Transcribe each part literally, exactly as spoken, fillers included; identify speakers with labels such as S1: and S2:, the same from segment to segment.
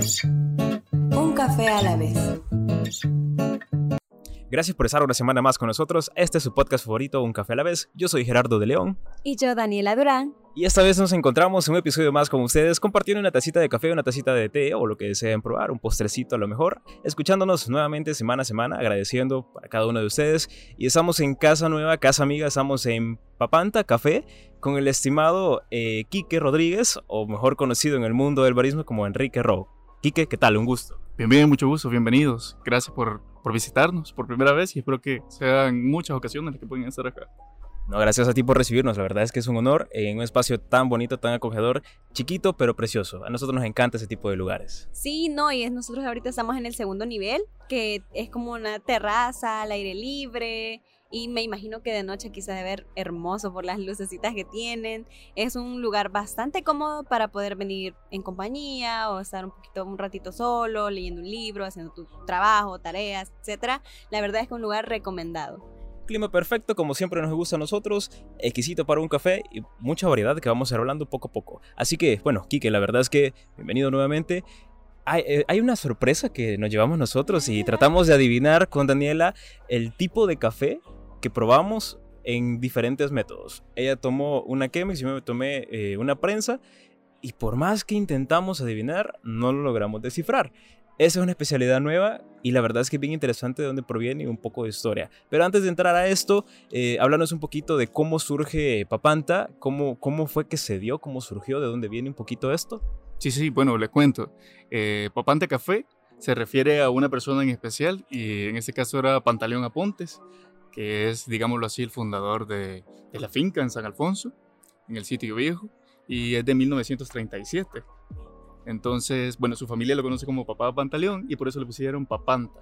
S1: Un café a la vez.
S2: Gracias por estar una semana más con nosotros. Este es su podcast favorito, Un Café a la Vez. Yo soy Gerardo de León.
S1: Y yo, Daniela Durán.
S2: Y esta vez nos encontramos en un episodio más con ustedes, compartiendo una tacita de café, una tacita de té o lo que deseen probar, un postrecito a lo mejor, escuchándonos nuevamente semana a semana, agradeciendo a cada uno de ustedes. Y estamos en casa nueva, casa amiga, estamos en Papanta Café con el estimado eh, Quique Rodríguez, o mejor conocido en el mundo del barismo como Enrique Ro. Quique, ¿qué tal? Un gusto.
S3: Bien, bien, mucho gusto, bienvenidos. Gracias por, por visitarnos por primera vez y espero que sean muchas ocasiones las que pueden estar acá.
S2: No, gracias a ti por recibirnos, la verdad es que es un honor en un espacio tan bonito, tan acogedor, chiquito pero precioso. A nosotros nos encanta ese tipo de lugares.
S1: Sí, no, y es, nosotros ahorita estamos en el segundo nivel, que es como una terraza al aire libre, y me imagino que de noche quizás de ver hermoso por las lucecitas que tienen. Es un lugar bastante cómodo para poder venir en compañía o estar un poquito, un ratito solo, leyendo un libro, haciendo tu trabajo, tareas, etcétera. La verdad es que es un lugar recomendado.
S2: Clima perfecto, como siempre nos gusta a nosotros, exquisito para un café y mucha variedad que vamos a ir hablando poco a poco. Así que, bueno, Quique, la verdad es que bienvenido nuevamente. Hay, eh, hay una sorpresa que nos llevamos nosotros y tratamos de adivinar con Daniela el tipo de café que probamos en diferentes métodos. Ella tomó una Chemex y yo me tomé eh, una prensa y por más que intentamos adivinar, no lo logramos descifrar. Esa es una especialidad nueva y la verdad es que es bien interesante de dónde proviene y un poco de historia. Pero antes de entrar a esto, eh, háblanos un poquito de cómo surge Papanta, cómo, cómo fue que se dio, cómo surgió, de dónde viene un poquito esto.
S3: Sí, sí, bueno, le cuento. Eh, Papanta Café se refiere a una persona en especial y en este caso era Pantaleón Apontes, que es, digámoslo así, el fundador de, de la finca en San Alfonso, en el Sitio Viejo, y es de mil novecientos treinta y siete. Entonces, bueno, su familia lo conoce como Papá Pantaleón y por eso le pusieron Papanta.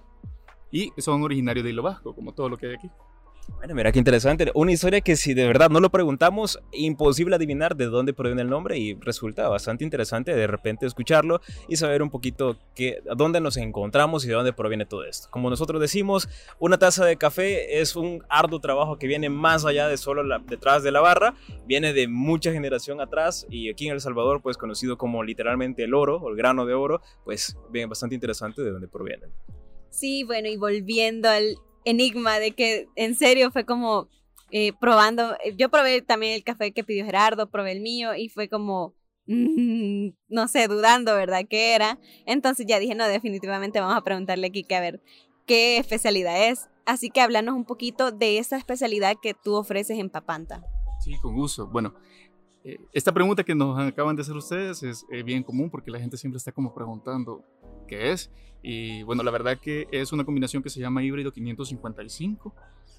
S3: Y son originarios de Hilo Vasco, como todo lo que hay aquí.
S2: Bueno, mira qué interesante. Una historia que si de verdad no lo preguntamos, imposible adivinar de dónde proviene el nombre y resulta bastante interesante de repente escucharlo y saber un poquito qué, dónde nos encontramos y de dónde proviene todo esto. Como nosotros decimos, una taza de café es un arduo trabajo que viene más allá de solo la, detrás de la barra, viene de mucha generación atrás y aquí en El Salvador, pues conocido como literalmente el oro o el grano de oro, pues bien, bastante interesante de dónde provienen.
S1: Sí, bueno, y volviendo al enigma de que en serio fue como eh, probando, yo probé también el café que pidió Gerardo, probé el mío y fue como, mmm, no sé, dudando, ¿verdad? ¿Qué era? Entonces ya dije, no, definitivamente vamos a preguntarle a Kike a ver qué especialidad es. Así que háblanos un poquito de esa especialidad que tú ofreces en Papanta.
S3: Sí, con gusto. Bueno, eh, esta pregunta que nos acaban de hacer ustedes es eh, bien común porque la gente siempre está como preguntando qué es. Y bueno, la verdad que es una combinación que se llama híbrido quinientos cincuenta y cinco.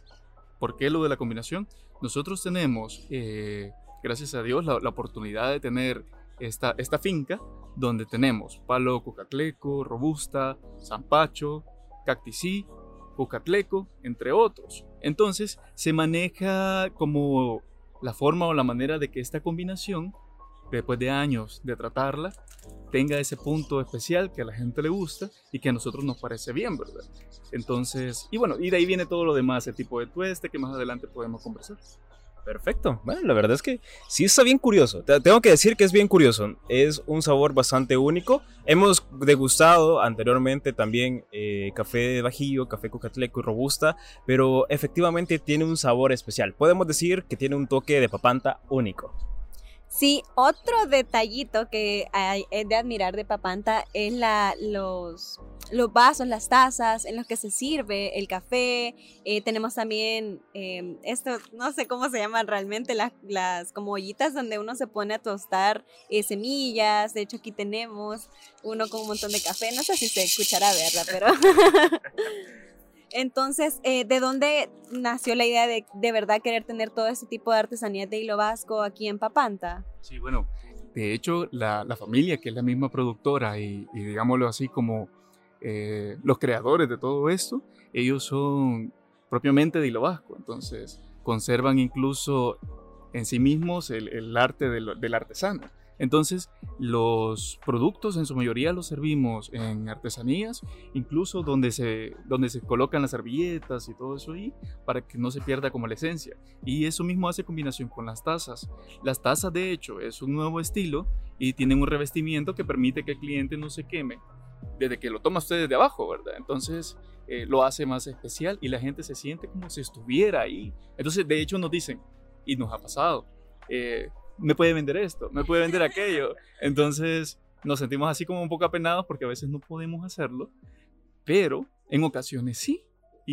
S3: ¿Por qué lo de la combinación? Nosotros tenemos, eh, gracias a Dios, la, la oportunidad de tener esta, esta finca donde tenemos palo cocatleco, robusta, zampacho, cacticí, cocatleco, entre otros. Entonces se maneja como la forma o la manera de que esta combinación, después de años de tratarla, tenga ese punto especial que a la gente le gusta y que a nosotros nos parece bien, ¿verdad? Entonces, y bueno, y de ahí viene todo lo demás, el tipo de tueste que más adelante podemos conversar.
S2: Perfecto. Bueno, la verdad es que sí está bien curioso. Tengo que decir que es bien curioso. Es un sabor bastante único. Hemos degustado anteriormente también eh, café de Bajío, café cocatleco y robusta, pero efectivamente tiene un sabor especial. Podemos decir que tiene un toque de Papanta único.
S1: Sí, otro detallito que hay, es de admirar de Papanta es la, los, los vasos, las tazas en los que se sirve el café. Eh, tenemos también eh, esto, no sé cómo se llaman realmente, las, las como ollitas donde uno se pone a tostar eh, semillas. De hecho, aquí tenemos uno con un montón de café. No sé si se escuchará, ¿verdad? Pero entonces, eh, ¿de dónde nació la idea de de verdad querer tener todo ese tipo de artesanías de hilo vasco aquí en Papanta?
S3: Sí, bueno, de hecho, la, la familia, que es la misma productora y, y digámoslo así como eh, los creadores de todo esto, ellos son propiamente de hilo vasco, entonces conservan incluso en sí mismos el, el arte del, del artesano. Entonces, los productos en su mayoría los servimos en artesanías, incluso donde se, donde se colocan las servilletas y todo eso ahí, para que no se pierda como la esencia. Y eso mismo hace combinación con las tazas. Las tazas, de hecho, es un nuevo estilo y tienen un revestimiento que permite que el cliente no se queme desde que lo toma usted desde abajo, ¿verdad? Entonces, eh, lo hace más especial y la gente se siente como si estuviera ahí. Entonces, de hecho, nos dicen, y nos ha pasado, eh, me puede vender esto, me puede vender aquello. Entonces nos sentimos así como un poco apenados porque a veces no podemos hacerlo, pero en ocasiones sí.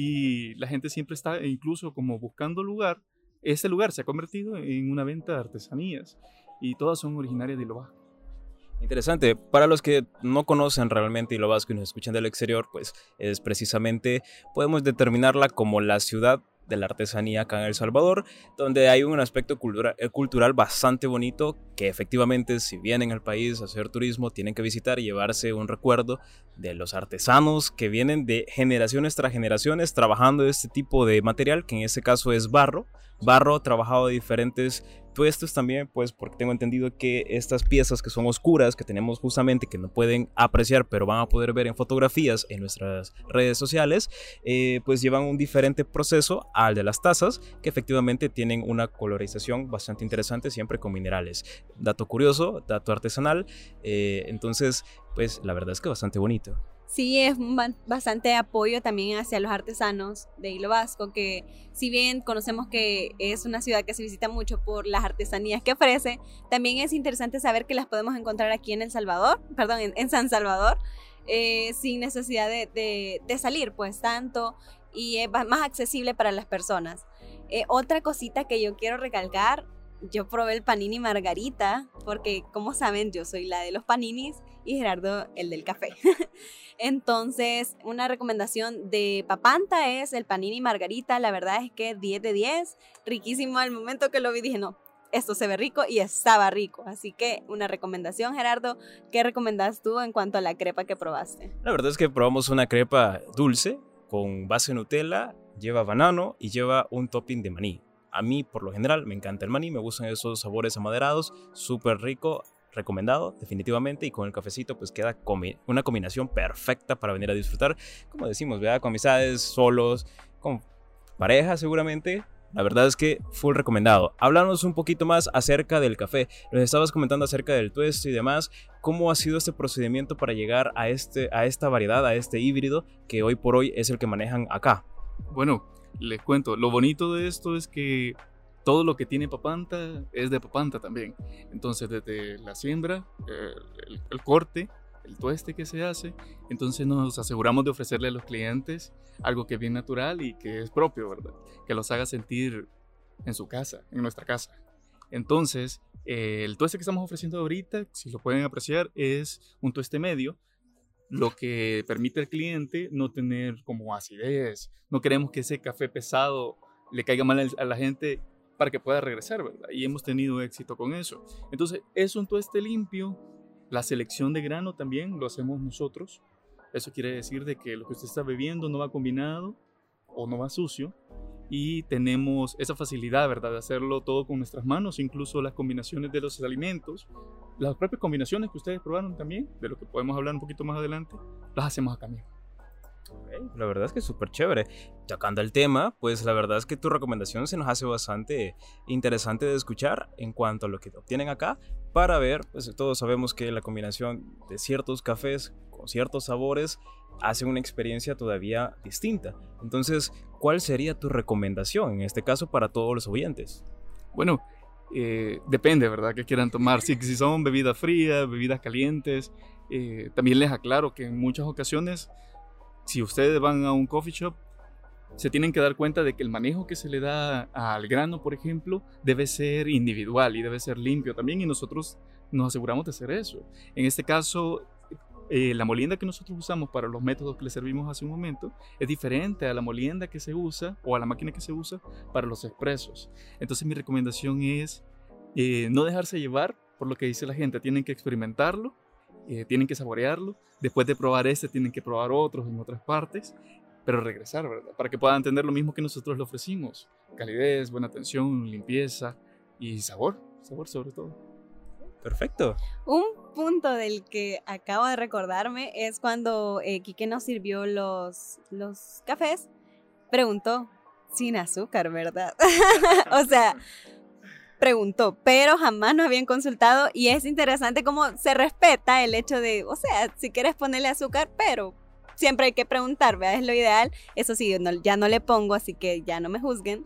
S3: Y la gente siempre está incluso como buscando lugar. Este lugar se ha convertido en una venta de artesanías y todas son originarias de Hilo Vasco.
S2: Interesante. Para los que no conocen realmente Hilo Vasco y nos escuchan del exterior, pues es precisamente, podemos determinarla como la ciudad de la artesanía acá en El Salvador, donde hay un aspecto cultura, cultural bastante bonito que efectivamente si vienen al país a hacer turismo tienen que visitar y llevarse un recuerdo de los artesanos que vienen de generaciones tras generaciones trabajando este tipo de material, que en este caso es barro, barro trabajado de diferentes tuestos también, pues porque tengo entendido que estas piezas que son oscuras, que tenemos justamente, que no pueden apreciar, pero van a poder ver en fotografías en nuestras redes sociales, eh, pues llevan un diferente proceso al de las tazas, que efectivamente tienen una colorización bastante interesante, siempre con minerales. Dato curioso, dato artesanal, eh, entonces, pues la verdad es que bastante bonito.
S1: Sí, es bastante apoyo también hacia los artesanos de Hilo Vasco, que si bien conocemos que es una ciudad que se visita mucho por las artesanías que ofrece, también es interesante saber que las podemos encontrar aquí en El Salvador, perdón, en, en San Salvador, eh, sin necesidad de, de, de salir, pues tanto, y es más accesible para las personas. Eh, otra cosita que yo quiero recalcar, yo probé el panini margarita, porque como saben yo soy la de los paninis y Gerardo el del café. Entonces una recomendación de Papanta es el panini margarita, la verdad es que diez de diez, riquísimo. Al momento que lo vi dije no, esto se ve rico y estaba rico, así que una recomendación. Gerardo, ¿qué recomendás tú en cuanto a la crepa que probaste?
S2: La verdad es que probamos una crepa dulce con base Nutella, lleva banano y lleva un topping de maní. A mí, por lo general, me encanta el maní, me gustan esos sabores amaderados, súper rico, recomendado, definitivamente, y con el cafecito pues queda comi- una combinación perfecta para venir a disfrutar, como decimos, ¿verdad? Con amistades, solos, con pareja seguramente. La verdad es que full recomendado. Háblanos un poquito más acerca del café. Nos estabas comentando acerca del tuesto y demás. ¿Cómo ha sido este procedimiento para llegar a, este, a esta variedad, a este híbrido que hoy por hoy es el que manejan acá?
S3: Bueno, les cuento, lo bonito de esto es que todo lo que tiene Papanta es de Papanta también. Entonces, desde la siembra, eh, el, el corte, el tueste que se hace, entonces nos aseguramos de ofrecerle a los clientes algo que es bien natural y que es propio, ¿verdad? Que los haga sentir en su casa, en nuestra casa. Entonces, eh, el tueste que estamos ofreciendo ahorita, si lo pueden apreciar, es un tueste medio, lo que permite al cliente no tener como acidez. No queremos que ese café pesado le caiga mal a la gente para que pueda regresar, ¿verdad? Y hemos tenido éxito con eso. Entonces, es un tueste limpio. La selección de grano también lo hacemos nosotros. Eso quiere decir de que lo que usted está bebiendo no va combinado o no va sucio. Y tenemos esa facilidad, ¿verdad?, de hacerlo todo con nuestras manos, incluso las combinaciones de los alimentos, las propias combinaciones que ustedes probaron también, de lo que podemos hablar un poquito más adelante, las hacemos acá mismo.
S2: Okay, la verdad es que es súper chévere. Tocando el tema, pues la verdad es que tu recomendación se nos hace bastante interesante de escuchar en cuanto a lo que obtienen acá, para ver, pues todos sabemos que la combinación de ciertos cafés con ciertos sabores hace una experiencia todavía distinta. Entonces, ¿cuál sería tu recomendación en este caso para todos los oyentes?
S3: Bueno, eh, depende, ¿verdad?, que quieran tomar. Si, si son bebidas frías, bebidas calientes, eh, también les aclaro que en muchas ocasiones, si ustedes van a un coffee shop, se tienen que dar cuenta de que el manejo que se le da al grano, por ejemplo, debe ser individual y debe ser limpio también, y nosotros nos aseguramos de hacer eso. En este caso, eh, la molienda que nosotros usamos para los métodos que les servimos hace un momento es diferente a la molienda que se usa o a la máquina que se usa para los expresos. Entonces mi recomendación es eh, no dejarse llevar por lo que dice la gente. Tienen que experimentarlo, eh, tienen que saborearlo. Después de probar este, tienen que probar otros en otras partes, pero regresar, ¿verdad?, para que puedan entender lo mismo que nosotros le ofrecimos: calidez, buena atención, limpieza y sabor, sabor sobre todo.
S2: Perfecto.
S1: Un punto del que acabo de recordarme es cuando eh, Quique nos sirvió los, los cafés, preguntó, sin azúcar, ¿verdad? O sea, preguntó, pero jamás nos habían consultado y es interesante cómo se respeta el hecho de, o sea, si quieres ponerle azúcar, pero siempre hay que preguntar, ¿verdad? Es lo ideal. Eso sí, no, ya no le pongo, así que ya no me juzguen.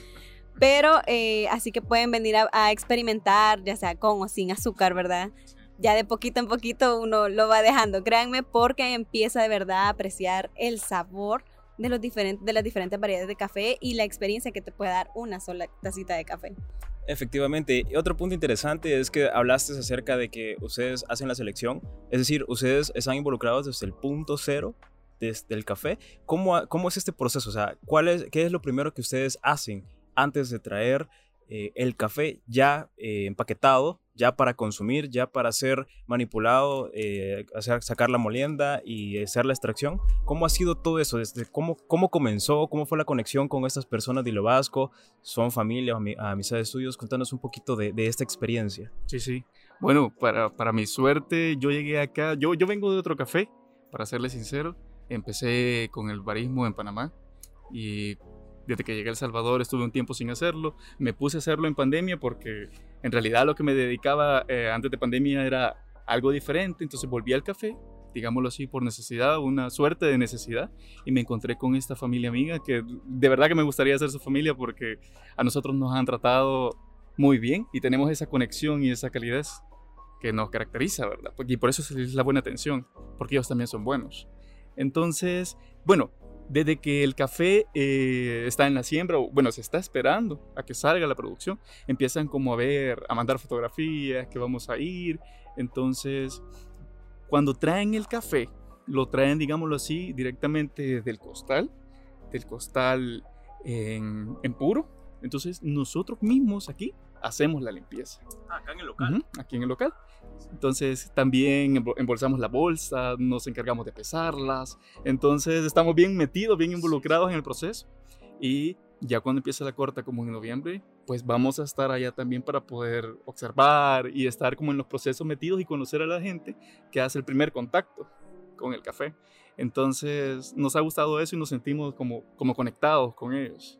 S1: Pero eh, así que pueden venir a, a experimentar, ya sea con o sin azúcar, ¿verdad? Ya de poquito en poquito uno lo va dejando, créanme, porque empieza de verdad a apreciar el sabor de, los diferentes, de las diferentes variedades de café y la experiencia que te puede dar una sola tacita de café.
S2: Efectivamente. Y otro punto interesante es que hablaste acerca de que ustedes hacen la selección, es decir, ustedes están involucrados desde el punto cero desde el café. ¿Cómo, cómo es este proceso? O sea, ¿cuál es, ¿qué es lo primero que ustedes hacen antes de traer eh, el café ya eh, empaquetado, ya para consumir, ya para ser manipulado, eh, hacer, sacar la molienda y hacer la extracción? ¿Cómo ha sido todo eso? Desde cómo, ¿Cómo comenzó? ¿Cómo fue la conexión con estas personas de Hilo Vasco? ¿Son familia o amistades tuyos? Cuéntanos un poquito de, de esta experiencia.
S3: Sí, sí. Bueno, para, para mi suerte, yo llegué acá, yo, yo vengo de otro café, para serles sincero. Empecé con el barismo en Panamá y desde que llegué a El Salvador estuve un tiempo sin hacerlo. Me puse a hacerlo en pandemia porque en realidad lo que me dedicaba eh, antes de pandemia era algo diferente. Entonces volví al café, digámoslo así, por necesidad, una suerte de necesidad. Y me encontré con esta familia amiga que de verdad que me gustaría ser su familia porque a nosotros nos han tratado muy bien y tenemos esa conexión y esa calidez que nos caracteriza, ¿verdad? Y por eso es la buena atención, porque ellos también son buenos. Entonces, bueno, desde que el café eh, está en la siembra, o bueno, se está esperando a que salga la producción, empiezan como a ver, a mandar fotografías, que vamos a ir. Entonces, cuando traen el café, lo traen, digámoslo así, directamente del costal, del costal en, en puro. Entonces, nosotros mismos aquí hacemos la limpieza.
S2: Ah, acá en el local.
S3: Uh-huh, aquí en el local. Entonces también embolsamos la bolsa, nos encargamos de pesarlas. Entonces estamos bien metidos, bien involucrados en el proceso. Y ya cuando empieza la corta, como en noviembre, pues vamos a estar allá también para poder observar y estar como en los procesos metidos y conocer a la gente que hace el primer contacto con el café. Entonces nos ha gustado eso y nos sentimos como, como conectados con ellos.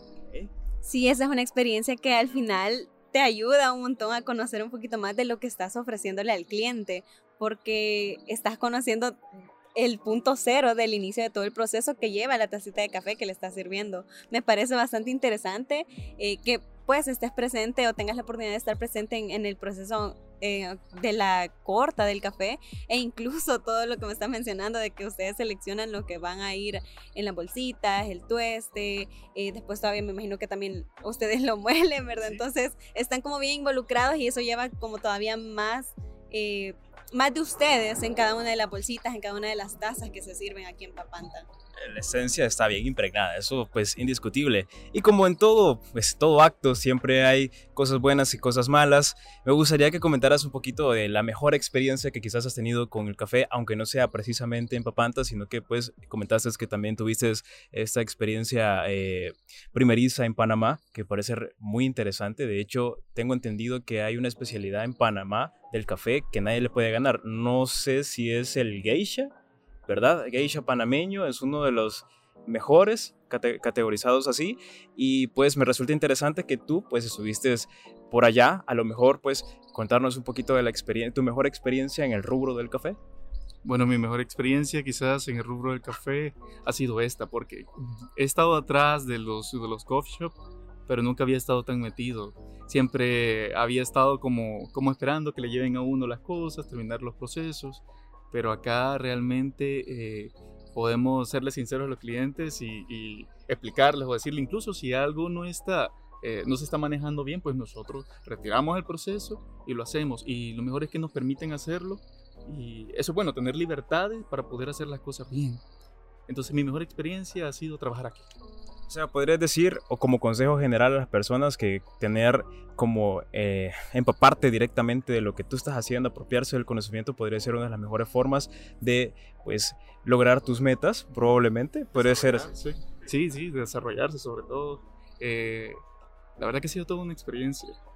S1: Sí, esa es una experiencia que al final te ayuda un montón a conocer un poquito más de lo que estás ofreciéndole al cliente, porque estás conociendo el punto cero del inicio de todo el proceso que lleva la tacita de café que le estás sirviendo. Me parece bastante interesante eh, que pues estés presente o tengas la oportunidad de estar presente en, en el proceso eh, de la corta del café, e incluso todo lo que me estás mencionando de que ustedes seleccionan lo que van a ir en las bolsitas, el tueste, eh, después todavía me imagino que también ustedes lo muelen, ¿verdad? Sí. Entonces están como bien involucrados y eso lleva como todavía más... Eh, más de ustedes en cada una de las bolsitas, en cada una de las tazas que se sirven aquí en Papantla.
S2: La esencia está bien impregnada, eso pues indiscutible. Y como en todo, pues todo acto siempre hay cosas buenas y cosas malas. Me gustaría que comentaras un poquito de la mejor experiencia que quizás has tenido con el café, aunque no sea precisamente en Papantla, sino que pues comentaste que también tuviste esta experiencia eh, primeriza en Panamá, que parece muy interesante. De hecho, tengo entendido que hay una especialidad en Panamá del café que nadie le puede ganar. No sé si es el geisha, ¿verdad? Geisha panameño es uno de los mejores cate- categorizados así, y pues me resulta interesante que tú pues estuviste por allá, a lo mejor pues contarnos un poquito de la experiencia, tu mejor experiencia en el rubro del café.
S3: Bueno, mi mejor experiencia quizás en el rubro del café ha sido esta, porque he estado atrás de los, de los coffee shop, pero nunca había estado tan metido. Siempre había estado como, como esperando que le lleven a uno las cosas, terminar los procesos, pero acá realmente eh, podemos serles sinceros a los clientes y, y explicarles o decirle, incluso si algo no está, eh, no se está manejando bien, pues nosotros retiramos el proceso y lo hacemos. Y lo mejor es que nos permiten hacerlo, y eso es bueno, tener libertades para poder hacer las cosas bien. Entonces mi mejor experiencia ha sido trabajar aquí.
S2: O sea, podrías decir, o como consejo general a las personas, que tener como eh, empaparte directamente de lo que tú estás haciendo, apropiarse del conocimiento, podría ser una de las mejores formas de, pues, lograr tus metas, probablemente. Podría ser...
S3: Sí, sí, sí, desarrollarse sobre todo. Eh, la verdad que ha sido toda una experiencia.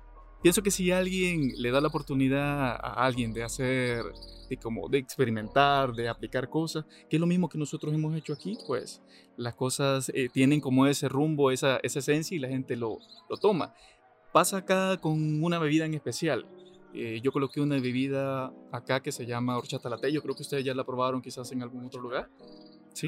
S3: pienso que si alguien le da la oportunidad a alguien de hacer, de, como, de experimentar, de aplicar cosas, que es lo mismo que nosotros hemos hecho aquí, pues las cosas eh, tienen como ese rumbo, esa, esa esencia y la gente lo, lo toma. Pasa acá con una bebida en especial. Eh, yo coloqué una bebida acá que se llama horchata latte. Yo creo que ustedes ya la probaron quizás en algún otro lugar. ¿Sí?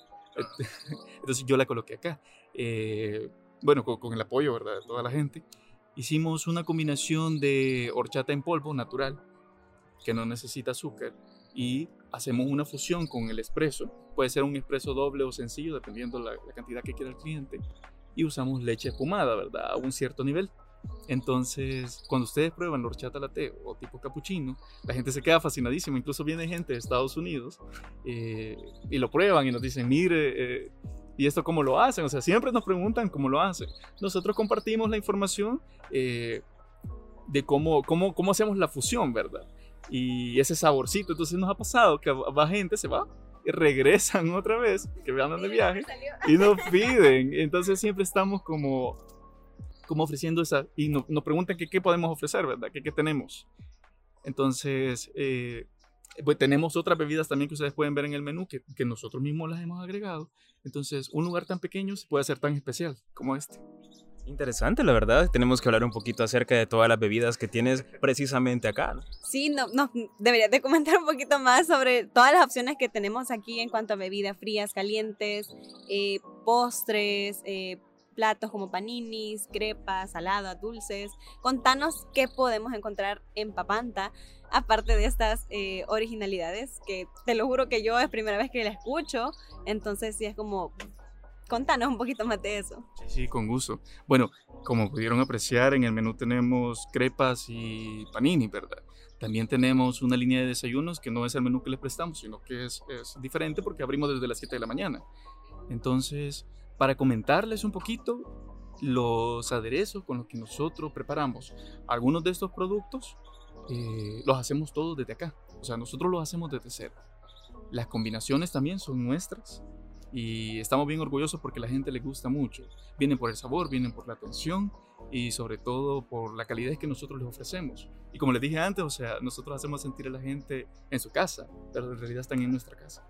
S3: Entonces yo la coloqué acá. Eh, bueno, con, con el apoyo, ¿verdad?, de toda la gente. Hicimos una combinación de horchata en polvo natural, que no necesita azúcar, y hacemos una fusión con el espresso. Puede ser un espresso doble o sencillo, dependiendo la, la cantidad que quiera el cliente. Y usamos leche espumada, ¿verdad?, a un cierto nivel. Entonces, cuando ustedes prueban la horchata latte o tipo cappuccino, la gente se queda fascinadísima. Incluso viene gente de Estados Unidos eh, y lo prueban y nos dicen, mire, eh, ¿y esto cómo lo hacen? O sea, siempre nos preguntan cómo lo hacen. Nosotros compartimos la información eh, de cómo, cómo, cómo hacemos la fusión, ¿verdad? Y ese saborcito. Entonces nos ha pasado que va gente, se va y regresan otra vez, que vean de viaje, y nos piden. Entonces siempre estamos como... como ofreciendo esa, y no, nos preguntan que qué podemos ofrecer, ¿verdad? ¿Qué, qué tenemos? Entonces, eh, pues tenemos otras bebidas también que ustedes pueden ver en el menú, que, que nosotros mismos las hemos agregado. Entonces, un lugar tan pequeño se puede hacer tan especial como este.
S2: Interesante, la verdad. Tenemos que hablar un poquito acerca de todas las bebidas que tienes precisamente acá, ¿no?
S1: Sí, no, no, deberías de comentar un poquito más sobre todas las opciones que tenemos aquí en cuanto a bebidas frías, calientes, eh, postres, eh, platos como paninis, crepas, saladas, dulces. Contanos qué podemos encontrar en Papantá, aparte de estas eh, originalidades, que te lo juro que yo es primera vez que la escucho, entonces sí es como, contanos un poquito más de eso.
S3: Sí, sí, con gusto. Bueno, como pudieron apreciar, en el menú tenemos crepas y panini, ¿verdad? También tenemos una línea de desayunos que no es el menú que les prestamos, sino que es, es diferente porque abrimos desde las siete de la mañana. Entonces, para comentarles un poquito los aderezos con los que nosotros preparamos algunos de estos productos, eh, los hacemos todos desde acá. O sea, nosotros los hacemos desde cero. Las combinaciones también son nuestras y estamos bien orgullosos porque a la gente le gusta mucho. Vienen por el sabor, vienen por la atención y sobre todo por la calidad que nosotros les ofrecemos. Y como les dije antes, o sea, nosotros hacemos sentir a la gente en su casa, pero en realidad están en nuestra casa.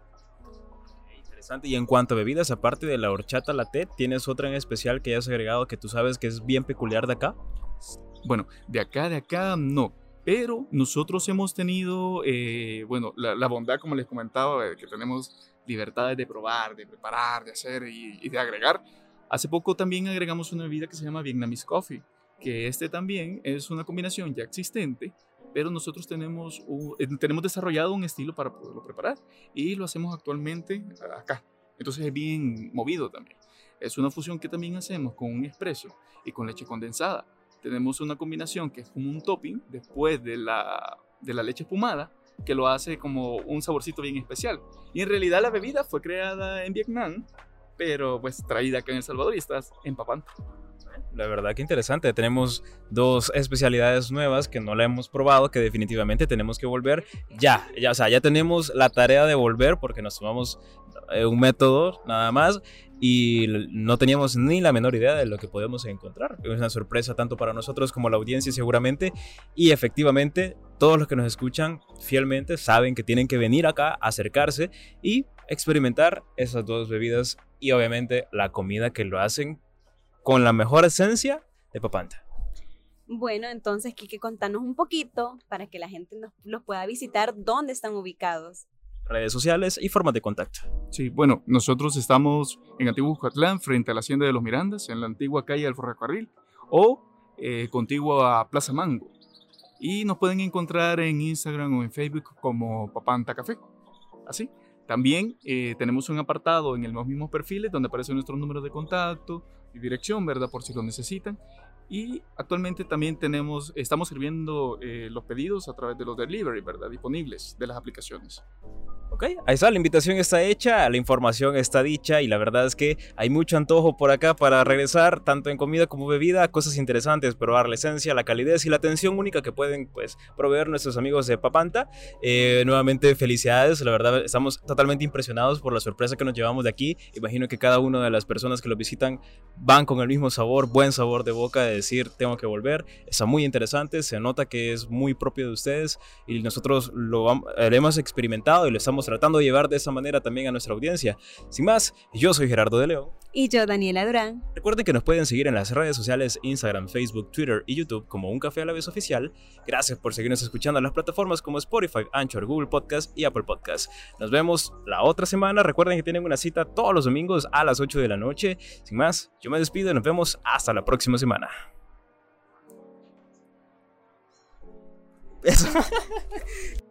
S2: Y en cuanto a bebidas, aparte de la horchata latte, ¿tienes otra en especial que hayas agregado que tú sabes que es bien peculiar de acá?
S3: Bueno, de acá, de acá no, pero nosotros hemos tenido, eh, bueno, la, la bondad, como les comentaba, de que tenemos libertades de probar, de preparar, de hacer y, y de agregar. Hace poco también agregamos una bebida que se llama Vietnamese Coffee, que este también es una combinación ya existente, pero nosotros tenemos, un, tenemos desarrollado un estilo para poderlo preparar y lo hacemos actualmente acá. Entonces es bien movido también. Es una fusión que también hacemos con un espresso y con leche condensada. Tenemos una combinación que es como un topping después de la, de la leche espumada, que lo hace como un saborcito bien especial. Y en realidad la bebida fue creada en Vietnam, pero pues traída acá en El Salvador y está en Papantá.
S2: La verdad que interesante. Tenemos dos especialidades nuevas que no la hemos probado, que definitivamente tenemos que volver ya. ya o sea, ya tenemos la tarea de volver porque nos tomamos eh, un método nada más y no teníamos ni la menor idea de lo que podemos encontrar. Es una sorpresa tanto para nosotros como la audiencia seguramente. Y efectivamente, todos los que nos escuchan fielmente saben que tienen que venir acá, acercarse y experimentar esas dos bebidas y obviamente la comida que lo hacen con la mejor esencia de Papantá.
S1: Bueno, entonces, Quique, contanos un poquito para que la gente nos, los pueda visitar, dónde están ubicados.
S2: Redes sociales y formas de contacto.
S3: Sí, bueno, nosotros estamos en Antiguo Jucatlán, frente a la Hacienda de los Mirandas, en la antigua calle del Ferrocarril, o eh, contiguo a Plaza Mango. Y nos pueden encontrar en Instagram o en Facebook como Papantá Café. Así. También eh, tenemos un apartado en los mismos perfiles donde aparecen nuestros números de contacto y dirección, ¿verdad? Por si lo necesitan. Y actualmente también tenemos, estamos sirviendo eh, los pedidos a través de los delivery, ¿verdad? Disponibles de las aplicaciones.
S2: Ok, ahí está, la invitación está hecha, la información está dicha y la verdad es que hay mucho antojo por acá para regresar, tanto en comida como bebida, cosas interesantes, probar la esencia, la calidez y la atención única que pueden pues proveer nuestros amigos de Papantha. Eh, nuevamente felicidades, la verdad estamos totalmente impresionados por la sorpresa que nos llevamos de aquí. Imagino que cada una de las personas que lo visitan van con el mismo sabor, buen sabor de boca de decir tengo que volver. Está muy interesante, se nota que es muy propio de ustedes y nosotros lo, lo hemos experimentado y lo estamos tratando de llevar de esa manera también a nuestra audiencia. Sin más, yo soy Gerardo de León.
S1: Y yo, Daniela Durán.
S2: Recuerden que nos pueden seguir en las redes sociales Instagram, Facebook, Twitter y YouTube como Un Café a la Vez Oficial. Gracias por seguirnos escuchando en las plataformas como Spotify, Anchor, Google Podcast y Apple Podcast. Nos vemos la otra semana. Recuerden que tienen una cita todos los domingos a las ocho de la noche. Sin más, yo me despido y nos vemos hasta la próxima semana. Eso.